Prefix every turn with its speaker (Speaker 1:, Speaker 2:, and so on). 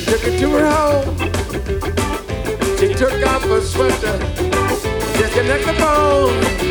Speaker 1: Took her to her home. She took off her sweater just to let the bone.